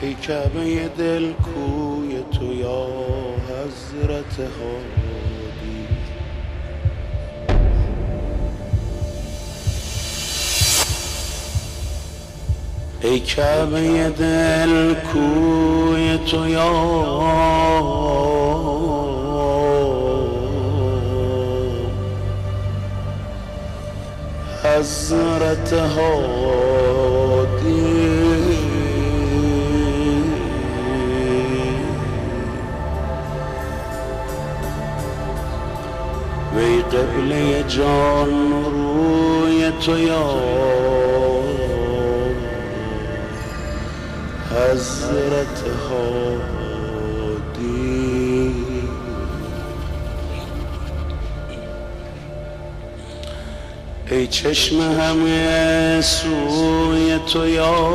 ای کعبه دل کوی تو یا حضرت هادی، ای کعبه دل کوی تو یا حضرت هادی، وی قبله جان روی تو یا حضرت هادی، ای چشم همه سوی تو یا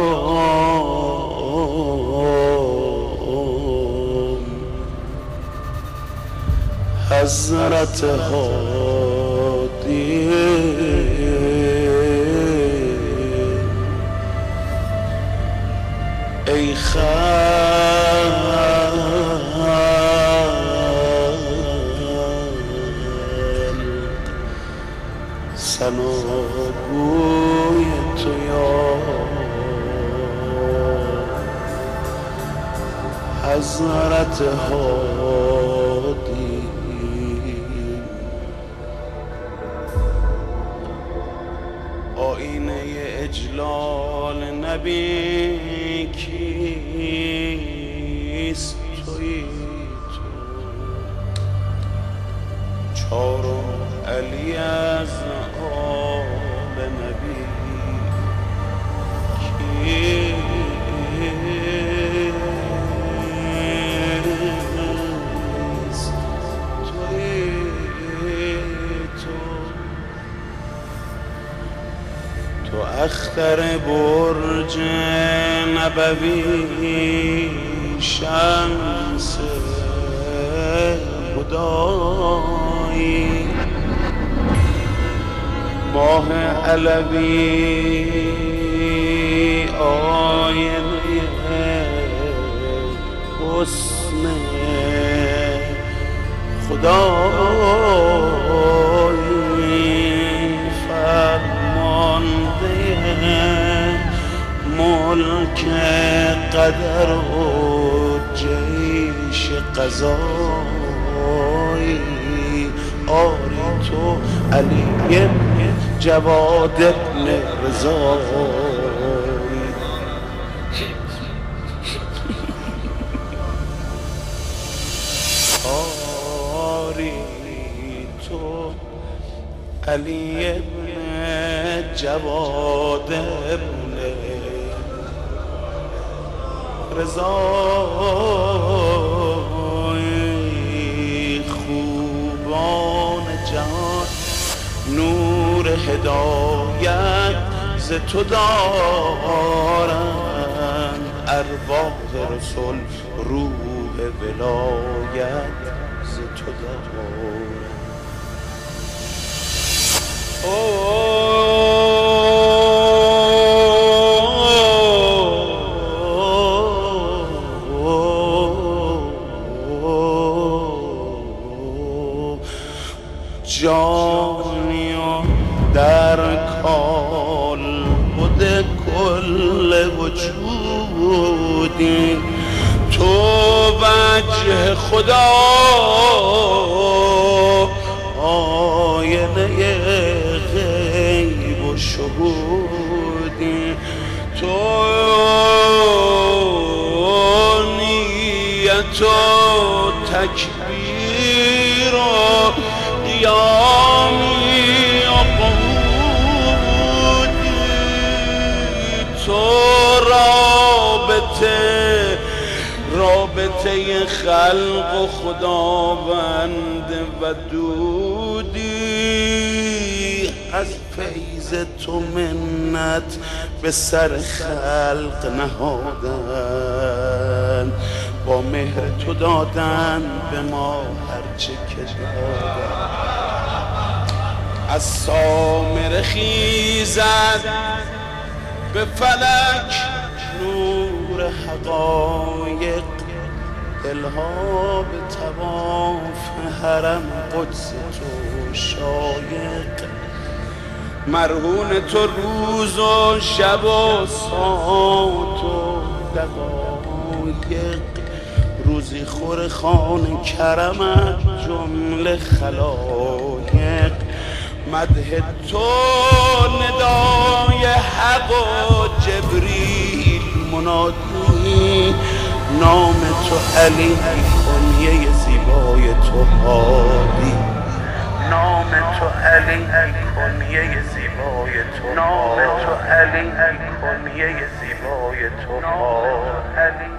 حضرت هادی، ای ثناگوی تو یا حضرت هادی، آینه اجلال نبی کیست؟ تویی تو چارم علی از آل نبی کیست؟ تویی تو اختر برج نبوی، شمس خدایی، ماه علوی، آینه حسن خدایی، فرمانده ملک قدر و جیش قضایی، آری تو علی جواد ابن رضایی، آری تو علی ابن جواد ابن رضایی، خوبان جان نور هدایت ز تو دارند، ارواح رسول روح ولایت ز تو دارند. جانی و در کال بوده کل وجودی، تو وجه خدا آینه غیب و شهودی، تو نیت و تکبیر و قیامی و قعودی، تو رابطه خلق و خداوند ودودی، از فیض تو منت به سر خلق نهادن، با مهر تو دادن به ما هرچه که دادن، از سامر خیزد به فلک نور حقایق دلها به طواف حرم قدس تو شایق مرهون تو روز و شب و ساعت و دقایق روزی خور خان کرمت جمله خلایق مدح تو ندای حق و جبریل منادی نام تو علی کنیه زیبای تو هادی نام تو علی کنیه زیبای تو نام تو علی کنیه زیبای تو هادی